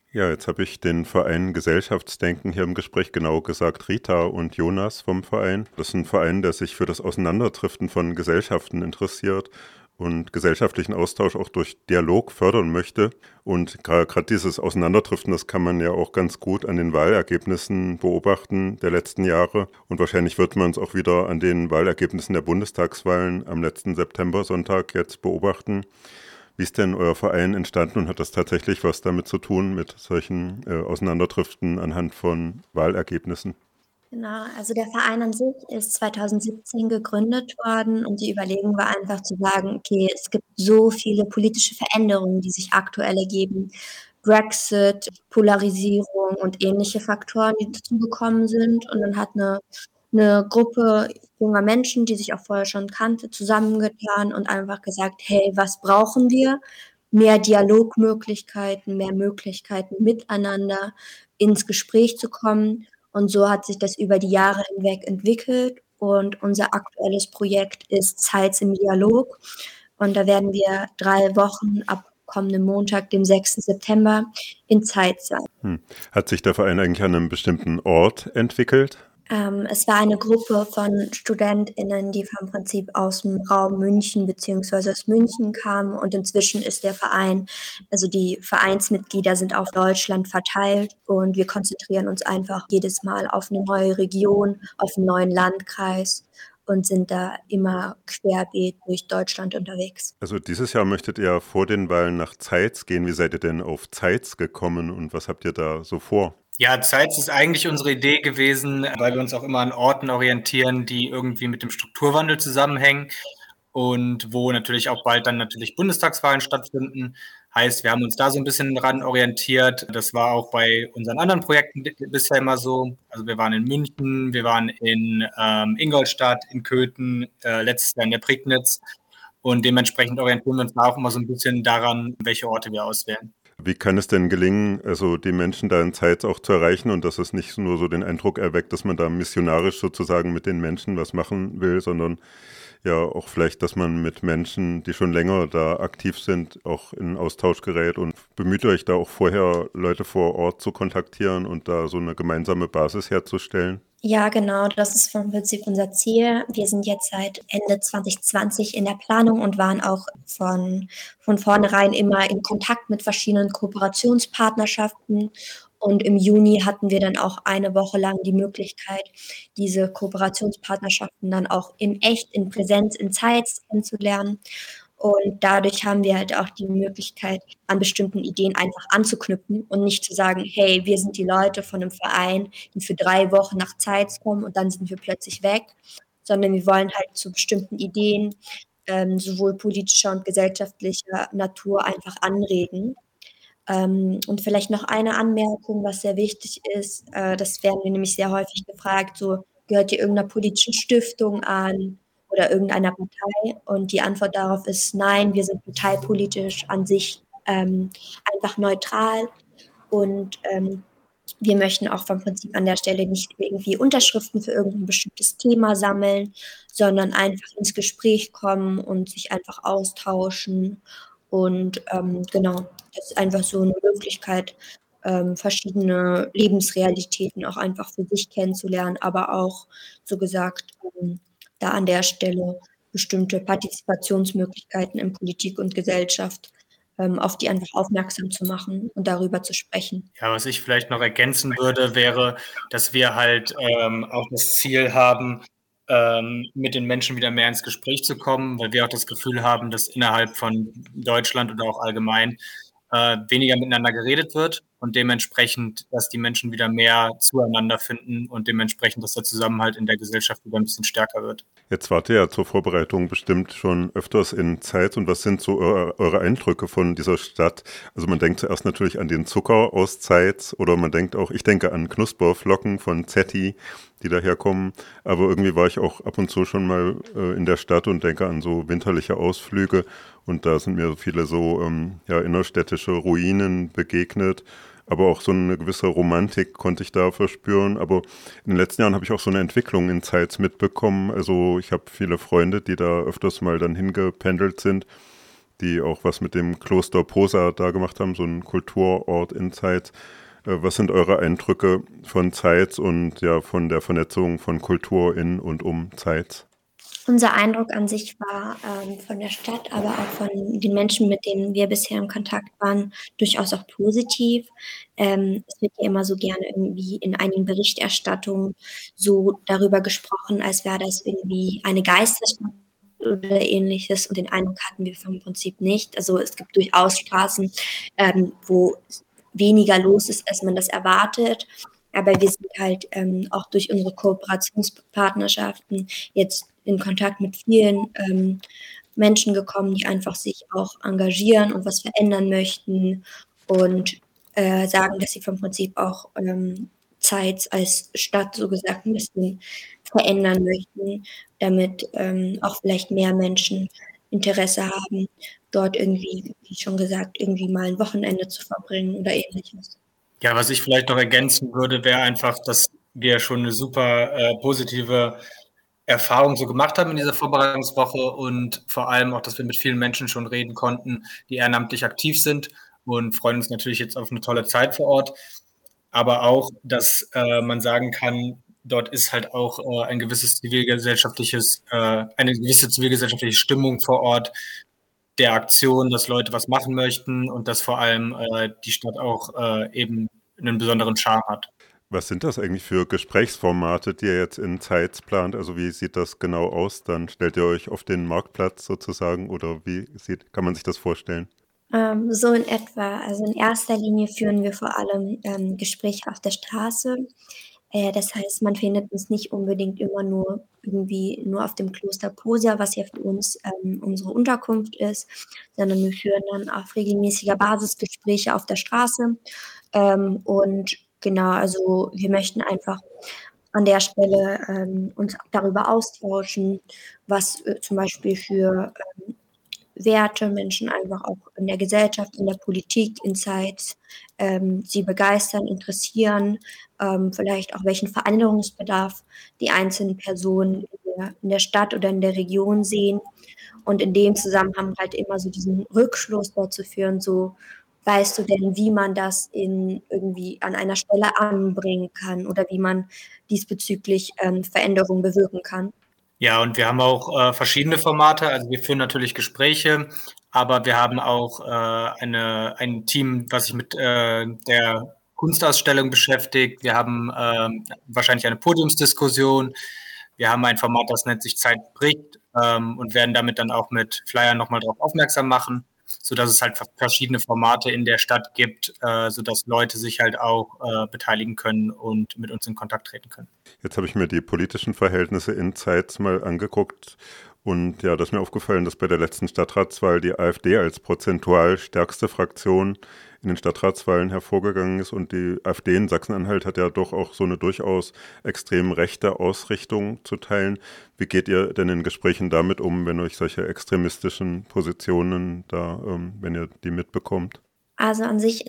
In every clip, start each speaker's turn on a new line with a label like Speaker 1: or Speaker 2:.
Speaker 1: Ja, jetzt habe ich den Verein Gesellschaftsdenken hier im Gespräch, genau gesagt Rita und Jonas vom Verein. Das ist ein Verein, der sich für das Auseinanderdriften von Gesellschaften interessiert und gesellschaftlichen Austausch auch durch Dialog fördern möchte. Und gerade dieses Auseinanderdriften, das kann man ja auch ganz gut an den Wahlergebnissen beobachten der letzten Jahre. Und wahrscheinlich wird man es auch wieder an den Wahlergebnissen der Bundestagswahlen am letzten September-Sonntag jetzt beobachten. Wie ist denn euer Verein entstanden und hat das tatsächlich was damit zu tun, mit solchen Auseinanderdriften anhand von Wahlergebnissen?
Speaker 2: Genau, also der Verein an sich ist 2017 gegründet worden und die Überlegung war einfach zu sagen, okay, es gibt so viele politische Veränderungen, die sich aktuell ergeben. Brexit, Polarisierung und ähnliche Faktoren, die dazu gekommen sind. Und dann hat eine Gruppe junger Menschen, die sich auch vorher schon kannte, zusammengetan und einfach gesagt, hey, was brauchen wir? Mehr Dialogmöglichkeiten, mehr Möglichkeiten miteinander ins Gespräch zu kommen. Und so hat sich das über die Jahre hinweg entwickelt. Und unser aktuelles Projekt ist Zeitz im Dialog. Und da werden wir 3 Wochen ab kommenden Montag, dem 6. September, in Zeitz sein.
Speaker 1: Hat sich der Verein eigentlich an einem bestimmten Ort entwickelt?
Speaker 2: Es war eine Gruppe von StudentInnen, die vom Prinzip aus dem Raum München beziehungsweise aus München kamen. Und inzwischen ist der Verein, also die Vereinsmitglieder sind auf Deutschland verteilt und wir konzentrieren uns einfach jedes Mal auf eine neue Region, auf einen neuen Landkreis und sind da immer querbeet durch Deutschland unterwegs.
Speaker 1: Also dieses Jahr möchtet ihr vor den Wahlen nach Zeitz gehen. Wie seid ihr denn auf Zeitz gekommen und was habt ihr da so vor?
Speaker 3: Ja, Zeitz ist eigentlich unsere Idee gewesen, weil wir uns auch immer an Orten orientieren, die irgendwie mit dem Strukturwandel zusammenhängen und wo natürlich auch bald dann natürlich Bundestagswahlen stattfinden. Heißt, wir haben uns da so ein bisschen dran orientiert. Das war auch bei unseren anderen Projekten bisher immer so. Also wir waren in München, wir waren in Ingolstadt, in Köthen, letztes Jahr in der Prignitz. Und dementsprechend orientieren wir uns da auch immer so ein bisschen daran, welche Orte wir auswählen.
Speaker 1: Wie kann es denn gelingen, also die Menschen da in Zeitz auch zu erreichen und dass es nicht nur so den Eindruck erweckt, dass man da missionarisch sozusagen mit den Menschen was machen will, sondern ja auch vielleicht, dass man mit Menschen, die schon länger da aktiv sind, auch in Austausch gerät und bemüht euch da auch vorher Leute vor Ort zu kontaktieren und da so eine gemeinsame Basis herzustellen?
Speaker 2: Ja, genau, das ist vom Prinzip unser Ziel. Wir sind jetzt seit Ende 2020 in der Planung und waren auch von vornherein immer in Kontakt mit verschiedenen Kooperationspartnerschaften. Und im Juni hatten wir dann auch eine Woche lang die Möglichkeit, diese Kooperationspartnerschaften dann auch in echt, in Präsenz, in Zeit kennenzulernen. Und dadurch haben wir halt auch die Möglichkeit, an bestimmten Ideen einfach anzuknüpfen und nicht zu sagen, hey, wir sind die Leute von einem Verein, die für 3 Wochen nach Zeit kommen und dann sind wir plötzlich weg, sondern wir wollen halt zu bestimmten Ideen sowohl politischer und gesellschaftlicher Natur einfach anregen. Und vielleicht noch eine Anmerkung, was sehr wichtig ist, das werden wir nämlich sehr häufig gefragt, so gehört ihr irgendeiner politischen Stiftung an oder irgendeiner Partei? Und die Antwort darauf ist nein, wir sind parteipolitisch an sich einfach neutral und wir möchten auch vom Prinzip an der Stelle nicht irgendwie Unterschriften für irgendein bestimmtes Thema sammeln, sondern einfach ins Gespräch kommen und sich einfach austauschen. Und genau, das ist einfach so eine Möglichkeit, verschiedene Lebensrealitäten auch einfach für sich kennenzulernen, aber auch, so gesagt, da an der Stelle bestimmte Partizipationsmöglichkeiten in Politik und Gesellschaft, auf die einfach aufmerksam zu machen und darüber zu sprechen.
Speaker 3: Ja, was ich vielleicht noch ergänzen würde, wäre, dass wir halt auch das Ziel haben, mit den Menschen wieder mehr ins Gespräch zu kommen, weil wir auch das Gefühl haben, dass innerhalb von Deutschland oder auch allgemein weniger miteinander geredet wird und dementsprechend, dass die Menschen wieder mehr zueinander finden und dementsprechend, dass der Zusammenhalt in der Gesellschaft wieder ein bisschen stärker wird.
Speaker 1: Jetzt wart ihr ja zur Vorbereitung bestimmt schon öfters in Zeitz und was sind so eure Eindrücke von dieser Stadt? Also man denkt zuerst natürlich an den Zucker aus Zeitz oder man denkt auch, ich denke an Knusperflocken von Zetti, die daherkommen, aber irgendwie war ich auch ab und zu schon mal in der Stadt und denke an so winterliche Ausflüge und da sind mir viele so ja, innerstädtische Ruinen begegnet. Aber auch so eine gewisse Romantik konnte ich da verspüren. Aber in den letzten Jahren habe ich auch so eine Entwicklung in Zeitz mitbekommen. Also ich habe viele Freunde, die da öfters mal dann hingependelt sind. die auch was mit dem Kloster Posa da gemacht haben, so ein Kulturort in Zeitz. Was sind eure Eindrücke von Zeitz und ja von der Vernetzung von Kultur in und um Zeitz?
Speaker 2: Unser Eindruck an sich war von der Stadt, aber auch von den Menschen, mit denen wir bisher im Kontakt waren, durchaus auch positiv. Es wird ja immer so gerne irgendwie in einigen Berichterstattungen so darüber gesprochen, als wäre das irgendwie eine Geisterstadt oder ähnliches. Und den Eindruck hatten wir vom Prinzip nicht. Also es gibt durchaus Straßen, wo weniger los ist, als man das erwartet. Aber wir sind halt auch durch unsere Kooperationspartnerschaften jetzt in Kontakt mit vielen Menschen gekommen, die einfach sich auch engagieren und was verändern möchten und sagen, dass sie vom Prinzip auch Zeitz als Stadt so gesagt ein bisschen verändern möchten, damit auch vielleicht mehr Menschen Interesse haben, dort irgendwie, wie schon gesagt, irgendwie mal ein Wochenende zu verbringen oder ähnliches.
Speaker 3: Ja, was ich vielleicht noch ergänzen würde, wäre einfach, dass wir schon eine super positive Erfahrung so gemacht haben in dieser Vorbereitungswoche und vor allem auch, dass wir mit vielen Menschen schon reden konnten, die ehrenamtlich aktiv sind und freuen uns natürlich jetzt auf eine tolle Zeit vor Ort. Aber auch, dass man sagen kann, dort ist halt auch eine gewisse zivilgesellschaftliche Stimmung vor Ort der Aktion, dass Leute was machen möchten und dass vor allem die Stadt auch eben einen besonderen Charme hat.
Speaker 1: Was sind das eigentlich für Gesprächsformate, die ihr jetzt in Zeitz plant? Also wie sieht das genau aus? Dann stellt ihr euch auf den Marktplatz sozusagen oder kann man sich das vorstellen?
Speaker 2: So in etwa. Also in erster Linie führen wir vor allem Gespräche auf der Straße. Das heißt, man findet uns nicht unbedingt immer nur irgendwie nur auf dem Kloster Posia, was ja für uns unsere Unterkunft ist, sondern wir führen dann auf regelmäßiger Basis Gespräche auf der Straße. Und genau, also wir möchten einfach an der Stelle uns darüber austauschen, was zum Beispiel für Werte Menschen einfach auch in der Gesellschaft, in der Politik, in Zeitz sie begeistern, interessieren, vielleicht auch welchen Veränderungsbedarf die einzelnen Personen in der Stadt oder in der Region sehen. Und in dem Zusammenhang halt immer so diesen Rückschluss dazu führen, so weißt du denn, wie man das in irgendwie an einer Stelle anbringen kann oder wie man diesbezüglich Veränderungen bewirken kann.
Speaker 3: Ja, und wir haben auch verschiedene Formate. Also wir führen natürlich Gespräche, aber wir haben auch ein Team, was sich mit der Kunstausstellung beschäftigt. Wir haben wahrscheinlich eine Podiumsdiskussion. Wir haben ein Format, das nennt sich Zeit bricht und werden damit dann auch mit Flyern nochmal darauf aufmerksam machen, sodass es halt verschiedene Formate in der Stadt gibt, sodass Leute sich halt auch beteiligen können und mit uns in Kontakt treten können.
Speaker 1: Jetzt habe ich mir die politischen Verhältnisse in Zeitz mal angeguckt und ja, da ist mir aufgefallen, dass bei der letzten Stadtratswahl die AfD als prozentual stärkste Fraktion in den Stadtratswahlen hervorgegangen ist und die AfD in Sachsen-Anhalt hat ja doch auch so eine durchaus extrem rechte Ausrichtung zu teilen. Wie geht ihr denn in Gesprächen damit um, wenn euch solche extremistischen Positionen da, wenn ihr die mitbekommt?
Speaker 2: Also an sich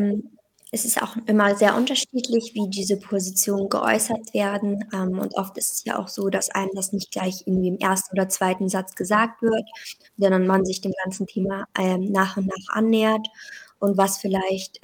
Speaker 2: ist es auch immer sehr unterschiedlich, wie diese Positionen geäußert werden. Und oft ist es ja auch so, dass einem das nicht gleich irgendwie im ersten oder zweiten Satz gesagt wird, sondern man sich dem ganzen Thema nach und nach annähert. Und was vielleicht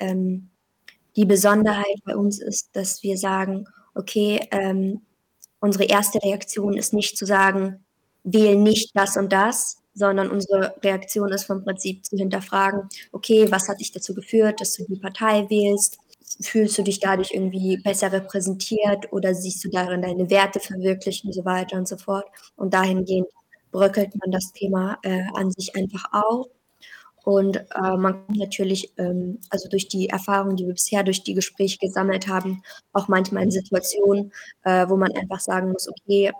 Speaker 2: die Besonderheit bei uns ist, dass wir sagen, okay, unsere erste Reaktion ist nicht zu sagen, wähl nicht das und das, sondern unsere Reaktion ist vom Prinzip zu hinterfragen, okay, was hat dich dazu geführt, dass du die Partei wählst? Fühlst du dich dadurch irgendwie besser repräsentiert oder siehst du darin deine Werte verwirklicht und so weiter und so fort? Und dahingehend bröckelt man das Thema an sich einfach auf. Und man kommt natürlich, also durch die Erfahrungen, die wir bisher durch die Gespräche gesammelt haben, auch manchmal in Situationen, wo man einfach sagen muss, okay,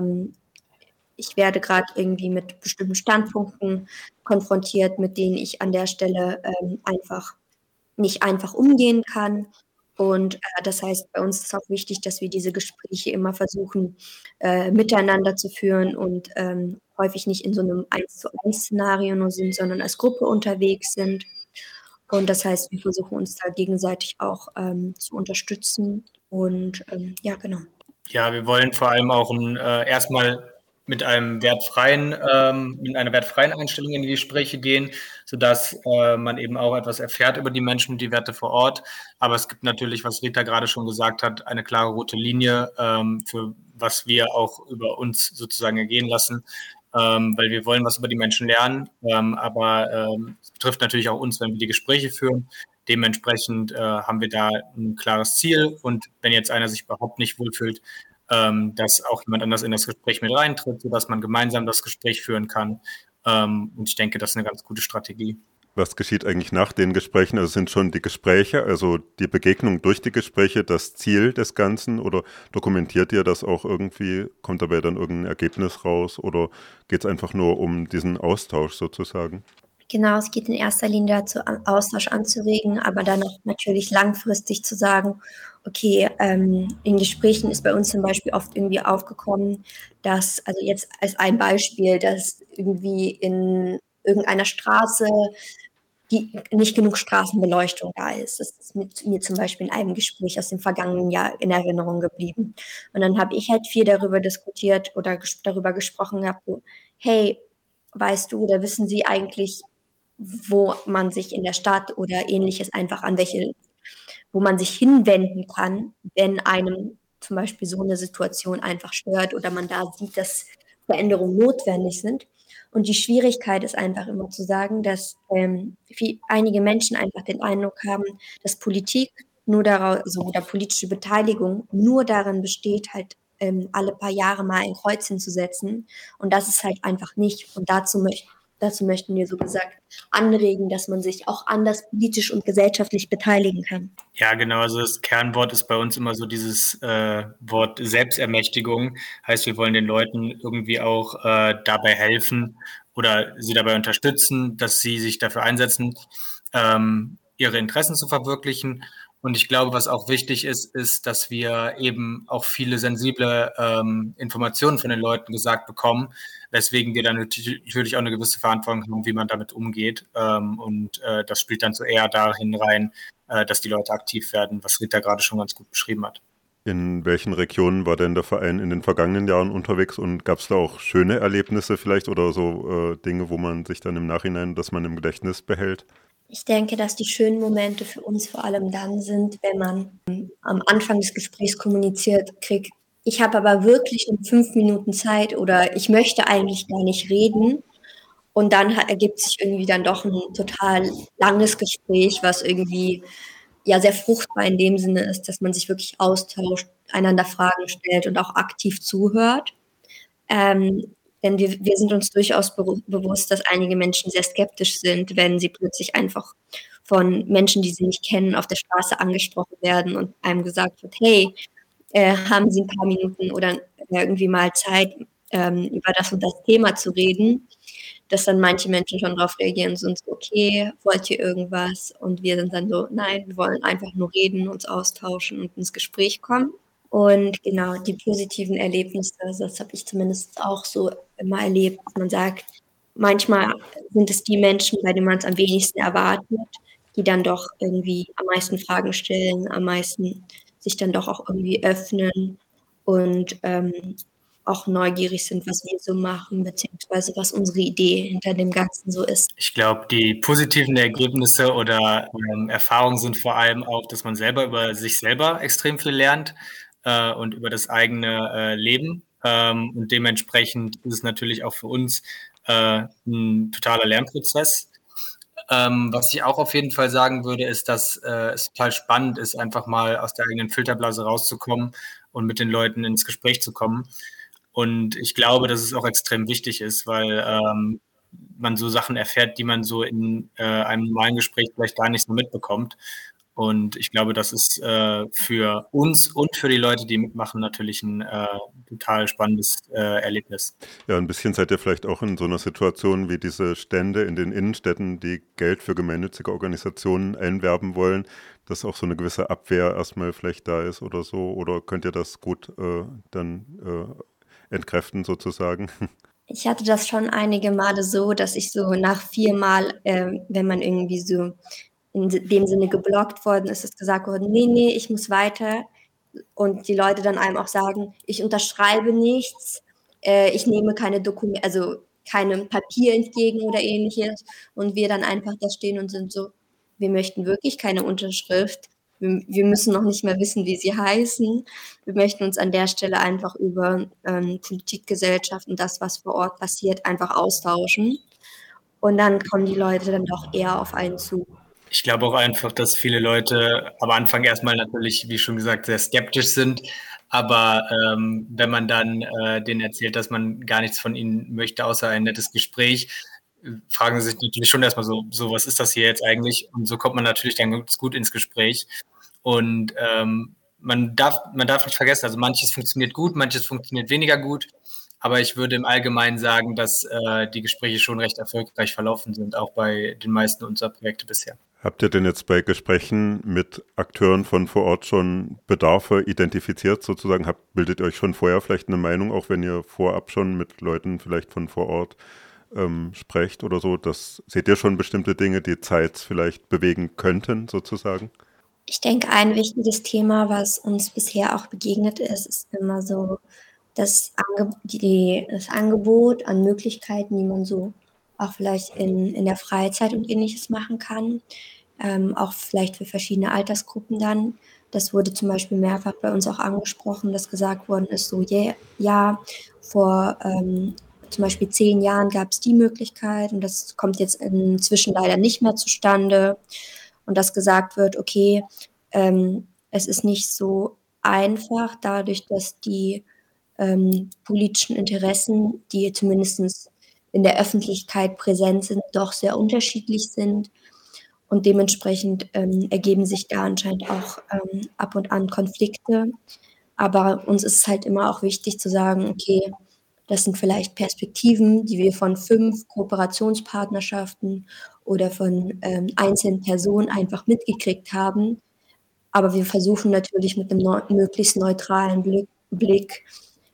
Speaker 2: ich werde gerade irgendwie mit bestimmten Standpunkten konfrontiert, mit denen ich an der Stelle einfach nicht einfach umgehen kann. Und das heißt, bei uns ist auch wichtig, dass wir diese Gespräche immer versuchen, miteinander zu führen und häufig nicht in so einem 1-zu-1-Szenario nur sind, sondern als Gruppe unterwegs sind. Und das heißt, wir versuchen uns da gegenseitig auch zu unterstützen. Und ja, genau.
Speaker 3: Ja, wir wollen vor allem auch erstmal mit einer wertfreien Einstellung in die Gespräche gehen, sodass man eben auch etwas erfährt über die Menschen und die Werte vor Ort. Aber es gibt natürlich, was Rita gerade schon gesagt hat, eine klare rote Linie, für was wir auch über uns sozusagen ergehen lassen, weil wir wollen was über die Menschen lernen. Aber es betrifft natürlich auch uns, wenn wir die Gespräche führen. Dementsprechend haben wir da ein klares Ziel. Und wenn jetzt einer sich überhaupt nicht wohlfühlt, dass auch jemand anders in das Gespräch mit reintritt, sodass man gemeinsam das Gespräch führen kann. Und ich denke, das ist eine ganz gute Strategie.
Speaker 1: Was geschieht eigentlich nach den Gesprächen? Also sind schon die Gespräche, also die Begegnung durch die Gespräche das Ziel des Ganzen oder dokumentiert ihr das auch irgendwie? Kommt dabei dann irgendein Ergebnis raus oder geht es einfach nur um diesen Austausch sozusagen?
Speaker 2: Genau, es geht in erster Linie dazu, Austausch anzuregen, aber dann auch natürlich langfristig zu sagen, okay, in Gesprächen ist bei uns zum Beispiel oft irgendwie aufgekommen, dass, also jetzt als ein Beispiel, dass irgendwie in irgendeiner Straße nicht genug Straßenbeleuchtung da ist. Das ist mit mir zum Beispiel in einem Gespräch aus dem vergangenen Jahr in Erinnerung geblieben. Und dann habe ich halt viel darüber diskutiert oder darüber gesprochen gehabt, so, hey, weißt du oder wissen Sie eigentlich, wo man sich in der Stadt oder ähnliches einfach wo man sich hinwenden kann, wenn einem zum Beispiel so eine Situation einfach stört oder man da sieht, dass Veränderungen notwendig sind. Und die Schwierigkeit ist einfach immer zu sagen, dass einige Menschen einfach den Eindruck haben, dass Politik nur daraus, also, oder politische Beteiligung nur darin besteht, halt alle paar Jahre mal ein Kreuz hinzusetzen. Und das ist halt einfach nicht. Und dazu möchten wir so gesagt anregen, dass man sich auch anders politisch und gesellschaftlich beteiligen kann.
Speaker 3: Ja, genau. Also das Kernwort ist bei uns immer so dieses Wort Selbstermächtigung. Heißt, wir wollen den Leuten irgendwie auch dabei helfen oder sie dabei unterstützen, dass sie sich dafür einsetzen, ihre Interessen zu verwirklichen. Und ich glaube, was auch wichtig ist, ist, dass wir eben auch viele sensible Informationen von den Leuten gesagt bekommen, weswegen wir dann natürlich auch eine gewisse Verantwortung haben, wie man damit umgeht. Und das spielt dann so eher dahin rein, dass die Leute aktiv werden, was Rita gerade schon ganz gut beschrieben hat.
Speaker 1: In welchen Regionen war denn der Verein in den vergangenen Jahren unterwegs und gab es da auch schöne Erlebnisse vielleicht oder so Dinge, wo man sich dann im Nachhinein, dass man im Gedächtnis behält?
Speaker 2: Ich denke, dass die schönen Momente für uns vor allem dann sind, wenn man am Anfang des Gesprächs kommuniziert kriegt, ich habe aber wirklich nur 5 Minuten Zeit oder ich möchte eigentlich gar nicht reden. Und dann ergibt sich irgendwie dann doch ein total langes Gespräch, was irgendwie ja sehr fruchtbar in dem Sinne ist, dass man sich wirklich austauscht, einander Fragen stellt und auch aktiv zuhört. Denn wir sind uns durchaus bewusst, dass einige Menschen sehr skeptisch sind, wenn sie plötzlich einfach von Menschen, die sie nicht kennen, auf der Straße angesprochen werden und einem gesagt wird, hey, haben Sie ein paar Minuten oder irgendwie mal Zeit, über das und das Thema zu reden, dass dann manche Menschen schon darauf reagieren, sind so, okay, wollt ihr irgendwas? Und wir sind dann so, nein, wir wollen einfach nur reden, uns austauschen und ins Gespräch kommen. Und genau, die positiven Erlebnisse, das habe ich zumindest auch so immer erlebt, dass man sagt, manchmal sind es die Menschen, bei denen man es am wenigsten erwartet, die dann doch irgendwie am meisten Fragen stellen, am meisten sich dann doch auch irgendwie öffnen und auch neugierig sind, was wir so machen, beziehungsweise was unsere Idee hinter dem Ganzen so ist.
Speaker 3: Ich glaube, die positiven Ergebnisse oder Erfahrungen sind vor allem auch, dass man selber über sich selber extrem viel lernt und über das eigene Leben. Und dementsprechend ist es natürlich auch für uns ein totaler Lernprozess. Was ich auch auf jeden Fall sagen würde, ist, dass es total spannend ist, einfach mal aus der eigenen Filterblase rauszukommen und mit den Leuten ins Gespräch zu kommen. Und ich glaube, dass es auch extrem wichtig ist, weil man so Sachen erfährt, die man so in einem normalen Gespräch vielleicht gar nicht so mitbekommt. Und ich glaube, das ist für uns und für die Leute, die mitmachen, natürlich ein total spannendes Erlebnis.
Speaker 1: Ja, ein bisschen seid ihr vielleicht auch in so einer Situation wie diese Stände in den Innenstädten, die Geld für gemeinnützige Organisationen einwerben wollen, dass auch so eine gewisse Abwehr erstmal vielleicht da ist oder so. Oder könnt ihr das gut dann entkräften sozusagen?
Speaker 2: Ich hatte das schon einige Male so, dass ich so nach 4 Mal, wenn man irgendwie so in dem Sinne geblockt worden ist, ist gesagt worden, nee, nee, ich muss weiter. Und die Leute dann einem auch sagen, ich unterschreibe nichts ich nehme keine Dokumente, also keinem Papier entgegen oder ähnliches und wir dann einfach da stehen und sind so, wir möchten wirklich keine Unterschrift. Wir müssen noch nicht mehr wissen, wie sie heißen. Wir möchten uns an der Stelle einfach über Politik, Gesellschaft und das, was vor Ort passiert, einfach austauschen. Und dann kommen die Leute dann doch eher auf einen zu.
Speaker 3: Ich glaube auch einfach, dass viele Leute am Anfang erstmal natürlich, wie schon gesagt, sehr skeptisch sind. Aber wenn man dann denen erzählt, dass man gar nichts von ihnen möchte, außer ein nettes Gespräch, fragen sie sich natürlich schon erstmal so, was ist das hier jetzt eigentlich? Und so kommt man natürlich dann ganz gut ins Gespräch. Und man darf nicht vergessen, also manches funktioniert gut, manches funktioniert weniger gut. Aber ich würde im Allgemeinen sagen, dass die Gespräche schon recht erfolgreich verlaufen sind, auch bei den meisten unserer Projekte bisher.
Speaker 1: Habt ihr denn jetzt bei Gesprächen mit Akteuren von vor Ort schon Bedarfe identifiziert sozusagen? Bildet ihr euch schon vorher vielleicht eine Meinung, auch wenn ihr vorab schon mit Leuten vielleicht von vor Ort sprecht oder so? Seht ihr schon bestimmte Dinge, die Zeitz vielleicht bewegen könnten sozusagen?
Speaker 2: Ich denke, ein wichtiges Thema, was uns bisher auch begegnet ist immer so das Angebot an Möglichkeiten, die man so auch vielleicht in der Freizeit und Ähnliches machen kann, auch vielleicht für verschiedene Altersgruppen dann. Das wurde zum Beispiel mehrfach bei uns auch angesprochen, dass gesagt worden ist, so ja, vor zum Beispiel 10 Jahren gab es die Möglichkeit und das kommt jetzt inzwischen leider nicht mehr zustande. Und dass gesagt wird, okay, es ist nicht so einfach, dadurch, dass die politischen Interessen, die zumindest in der Öffentlichkeit präsent sind, doch sehr unterschiedlich sind. Und dementsprechend ergeben sich da anscheinend auch ab und an Konflikte. Aber uns ist es halt immer auch wichtig zu sagen, okay, das sind vielleicht Perspektiven, die wir von 5 Kooperationspartnerschaften oder von einzelnen Personen einfach mitgekriegt haben. Aber wir versuchen natürlich mit einem möglichst neutralen Blick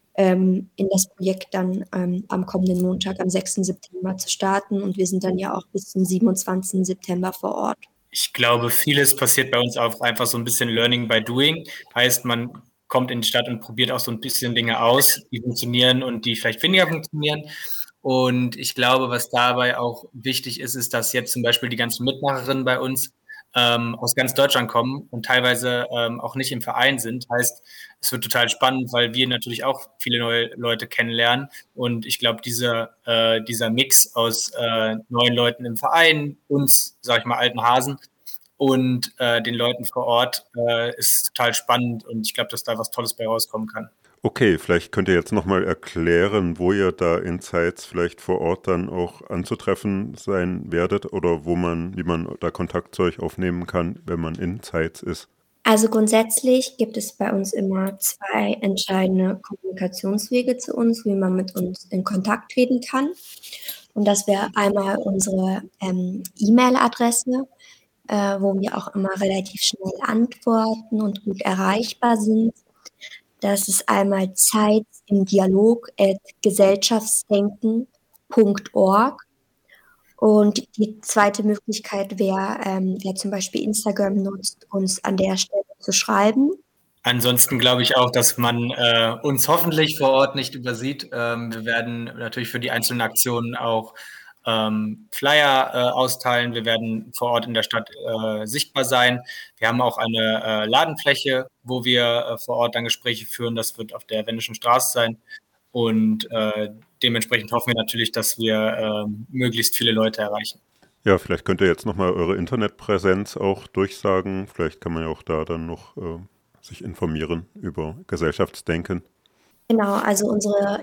Speaker 2: in das Projekt dann am kommenden Montag, am 6. September zu starten. Und wir sind dann ja auch bis zum 27. September vor Ort.
Speaker 3: Ich glaube, vieles passiert bei uns auch einfach so ein bisschen Learning by Doing. Heißt, man kommt in die Stadt und probiert auch so ein bisschen Dinge aus, die funktionieren und die vielleicht weniger funktionieren. Und ich glaube, was dabei auch wichtig ist, ist, dass jetzt zum Beispiel die ganzen Mitmacherinnen bei uns aus ganz Deutschland kommen und teilweise auch nicht im Verein sind. Heißt, es wird total spannend, weil wir natürlich auch viele neue Leute kennenlernen. Und ich glaube, dieser Mix aus neuen Leuten im Verein, uns, sag ich mal, alten Hasen und den Leuten vor Ort ist total spannend. Und ich glaube, dass da was Tolles bei rauskommen kann.
Speaker 1: Okay, vielleicht könnt ihr jetzt nochmal erklären, wo ihr da in Zeitz vielleicht vor Ort dann auch anzutreffen sein werdet oder wie man da Kontakt zu euch aufnehmen kann, wenn man in Zeitz ist.
Speaker 2: Also grundsätzlich gibt es bei uns immer 2 entscheidende Kommunikationswege zu uns, wie man mit uns in Kontakt treten kann. Und das wäre einmal unsere E-Mail-Adresse, wo wir auch immer relativ schnell antworten und gut erreichbar sind. Das ist einmal zeitsimdialog@gesellschaftsdenken.org. Und die zweite Möglichkeit wäre, wer zum Beispiel Instagram nutzt, uns an der Stelle zu schreiben.
Speaker 3: Ansonsten glaube ich auch, dass man uns hoffentlich vor Ort nicht übersieht. Wir werden natürlich für die einzelnen Aktionen auch Flyer austeilen. Wir werden vor Ort in der Stadt sichtbar sein. Wir haben auch eine Ladenfläche, wo wir vor Ort dann Gespräche führen. Das wird auf der Wendischen Straße sein. Und dementsprechend hoffen wir natürlich, dass wir möglichst viele Leute erreichen.
Speaker 1: Ja, vielleicht könnt ihr jetzt nochmal eure Internetpräsenz auch durchsagen. Vielleicht kann man ja auch da dann noch sich informieren über Gesellschaftsdenken.
Speaker 2: Genau, also unsere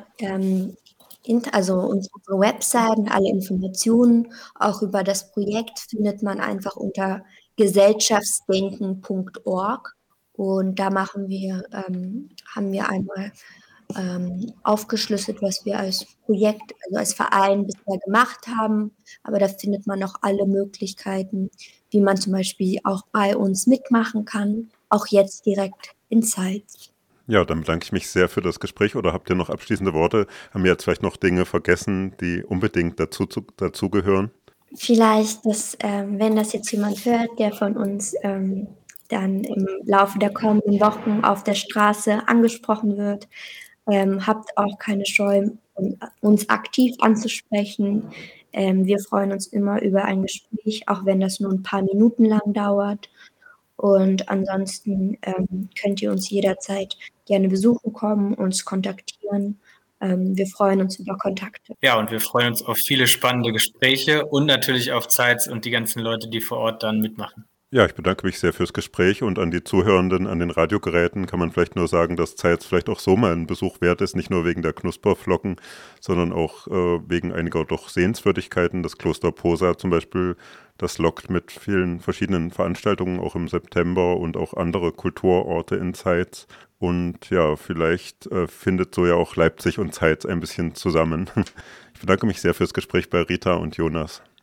Speaker 2: Website und alle Informationen auch über das Projekt findet man einfach unter gesellschaftsdenken.org. Und da haben wir einmal aufgeschlüsselt, was wir als Projekt, also als Verein bisher gemacht haben. Aber da findet man auch alle Möglichkeiten, wie man zum Beispiel auch bei uns mitmachen kann, auch jetzt direkt in Zeitz.
Speaker 1: Ja, dann bedanke ich mich sehr für das Gespräch. Oder habt ihr noch abschließende Worte? Haben wir jetzt vielleicht noch Dinge vergessen, die unbedingt dazugehören?
Speaker 2: Vielleicht, dass, wenn das jetzt jemand hört, der von uns dann im Laufe der kommenden Wochen auf der Straße angesprochen wird, Habt auch keine Scheu, uns aktiv anzusprechen. Wir freuen uns immer über ein Gespräch, auch wenn das nur ein paar Minuten lang dauert. Und ansonsten könnt ihr uns jederzeit gerne besuchen kommen, uns kontaktieren. Wir freuen uns über Kontakte.
Speaker 3: Ja, und wir freuen uns auf viele spannende Gespräche und natürlich auf Zeitz und die ganzen Leute, die vor Ort dann mitmachen.
Speaker 1: Ja, ich bedanke mich sehr fürs Gespräch und an die Zuhörenden an den Radiogeräten kann man vielleicht nur sagen, dass Zeitz vielleicht auch so mal ein Besuch wert ist, nicht nur wegen der Knusperflocken, sondern auch wegen einiger doch Sehenswürdigkeiten. Das Kloster Posa zum Beispiel, das lockt mit vielen verschiedenen Veranstaltungen auch im September und auch andere Kulturorte in Zeitz. Und ja, vielleicht findet so ja auch Leipzig und Zeitz ein bisschen zusammen. Ich bedanke mich sehr fürs Gespräch bei Rita und Jonas.